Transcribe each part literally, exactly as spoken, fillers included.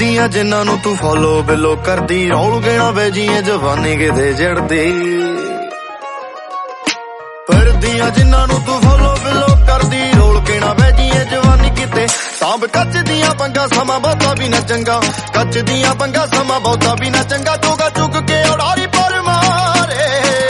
ਫਿਰਦੀਆਂ ਜਿਨ੍ਹਾਂ ਨੂੰ ਤੂੰ ਫੋਲੋ ਬਿਲੋ ਕਰਦੀ, ਰੌਲ ਗੇਣਾ ਵੇਜੀਏ ਜਵਾਨੀ ਕਿਤੇ ਜੜਦੀ। ਫਿਰਦੀਆਂ ਜਿਨ੍ਹਾਂ ਨੂੰ ਤੂੰ ਫੋਲੋ ਬਿਲੋ ਕਰਦੀ, ਰੌਲ ਗੇਣਾ ਵੇਜੀਏ ਜਵਾਨੀ ਕਿਤੇ। ਸਾਂਭ ਕੱਚ ਦੀਆਂ ਪੰਗਾ ਸਮਾਂ ਬਹੁਤਾ ਵੀ ਨਾ ਚੰਗਾ, ਕੱਚ ਦੀਆਂ ਪੰਗਾ ਸਮਾਂ ਬਹੁਤਾ ਵੀ ਨਾ ਚੰਗਾ। ਚੋਗਾ ਚੁੱਕ ਕੇ ਉਡਾਰੀ ਪਰ ਮਾਰੇ,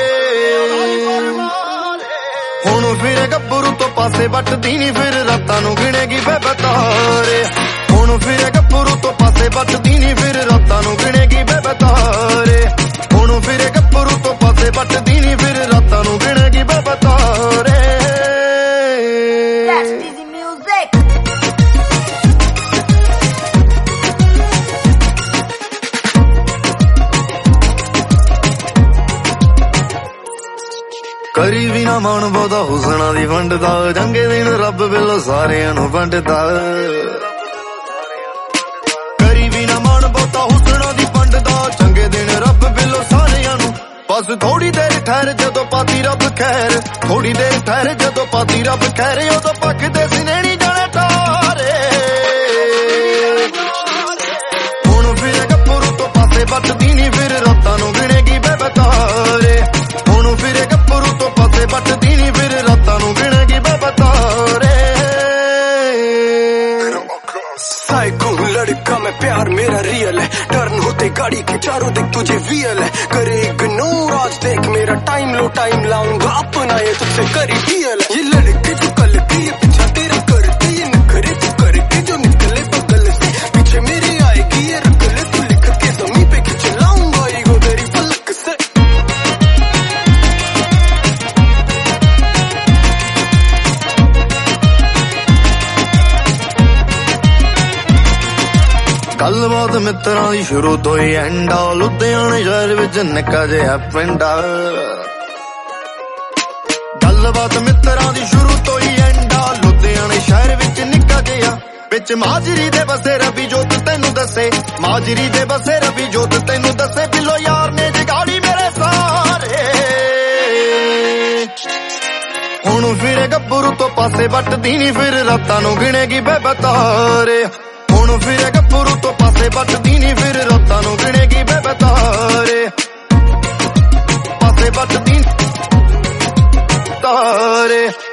ਹੁਣ ਫਿਰੇ ਗੱਭਰੂ ਤੋਂ ਪਾਸੇ ਵੱਟਦੀ ਨੀ, ਫਿਰ ਰਾਤਾਂ ਨੂੰ ਗਿਣੇਗੀ ਬੇਬਤਾਰੇ। ਹੁਣ ਫਿਰੇ ਗੱਭਰੂ ਤੋਂ ਪਾਸੇ ਵੱਟਦੀ ਨੀ, ਫਿਰ ਰਾਤਾਂ ਨੂੰ ਗਿਣੇਗੀ ਬੇਬਤਾਰੇ। ਹੁਣ ਫਿਰੇ ਗੱਭਰੂ ਤੋਂ ਪਾਸੇ ਵੱਟਦੀ ਨੀ, ਫਿਰ ਰਾਤਾਂ ਨੂੰ ਗਿਣੇਗੀ ਬੇਬਤਾਰੇ। ਕਰੀ ਵੀ ਨਾ ਮਨ ਬਹੁਤਾ ਹੁਸਨਾ ਦੀ ਵੰਡਦਾ, ਚੰਗੇ ਦਿਨ ਰੱਬ ਵੱਲੋਂ ਸਾਰਿਆਂ ਨੂੰ ਵੰਡਦਾ। ਕਰੀ ਵੀ ਨਾ ਮਨ ਬਹੁਤਾ ਹੁਸਨਾ ਦੀ ਵੰਡਦਾ, ਚੰਗੇ ਦਿਨ ਰੱਬ ਵੱਲੋਂ ਸਾਰਿਆਂ ਨੂੰ। ਬਸ ਥੋੜੀ ਦੇਰ ਠਹਿਰ ਜਦੋਂ ਪਾਤੀ ਰੱਬ ਖੈਰ, ਥੋੜੀ ਦੇਰ ਠਹਿਰ ਜਦੋਂ ਪਾਤੀ ਰੱਬ ਖੈਰ। ਉਦੋਂ ਪੱਕਦੇ ਸੀ ਨੈਣੀ ਜਾਣੇ ਤਾਰੇ, ਹੁਣ ਫਿਰੇ ਗੱਭਰੂ ਤੋਂ ਪਾਸੇ ਵੱਟਦੀ ਨੀ, ਫਿਰ ਰਾਤਾਂ ਨੂੰ ਗਿਣੇਗੀ ਬੇਬਤਾਰੇ। ਹੁਣ ਫਿਰੇ ਗੱਭਰੂ ਤੋਂ ਪਾਸੇ ਵੱਟਦੀ ਨੀ, ਫਿਰ ਰਾਤਾਂ ਨੂੰ ਗਿਣੇਗੀ ਬੇਬਤਾਰੇ। साइको लड़का मैं प्यार मेरा रियल है, टर्न होते गाड़ी के चारों दिख तुझे वियल है। करे इग्नोर आज देख मेरा टाइम लो, टाइम लाऊंगा अपना ये तुझसे करी डील है। ये लड़के जो कल के ये पीछा तेरा करते, ये नखरे तू करके जो निकले बगल से पीछे मेरे आएगी ये रगल। तू लिख के जमीन पे खिंचलाऊंगा ईगो तेरी फलक से। ਗੱਲਬਾਤ ਮਿੱਤਰਾਂ ਦੀ ਸ਼ੁਰੂ ਤੋਂ ਹੀ ਐਂਡਾ, ਲੁਧਿਆਣੇ ਸ਼ਹਿਰ ਵਿੱਚ ਨਿੱਕਾ ਜਿਹਾ ਪਿੰਡਾ। ਗੱਲਬਾਤ ਮਿੱਤਰਾਂ ਦੀ ਸ਼ੁਰੂ ਤੋਂ ਹੀ ਐਂਡਾ, ਲੁਧਿਆਣੇ ਸ਼ਹਿਰ ਵਿੱਚ ਨਿੱਕਾ ਜਿਹਾ। ਵਿੱਚ ਮਾਜਰੀ ਦੇ ਬਸੇ ਰਵੀ ਜੋਤ ਤੈਨੂੰ ਦੱਸੇ, ਮਾਜਰੀ ਦੇ ਬਸੇ ਰਵੀ ਜੋਤ ਤੈਨੂੰ ਦੱਸੇ। ਬਿੱਲੋ ਯਾਰ ਨੇ ਜਗਾੜੀ ਮੇਰੇ ਸਾਰੇ, ਹੁਣ ਫਿਰੇ ਗੱਭਰੂ ਤੋਂ ਪਾਸੇ ਵੱਟਦੀ ਨੀ, ਫਿਰ ਰਾਤਾਂ ਨੂੰ ਗਿਣੇਗੀ ਬੇਬਤਾਰੇ। ਹੁਣ ਫਿਰੇ ਗੱਭਰੂ ਤੋਂ ਪਾਸੇ ਵੱਟਦੀ ਨੀ, ਫਿਰ ਰਾਤਾਂ ਨੂੰ ਗਿਣੇਗੀ ਬੇਬਤਾਰੇ। ਪਾਸੇ ਵੱਟਦੀ ਤਾਰੇ।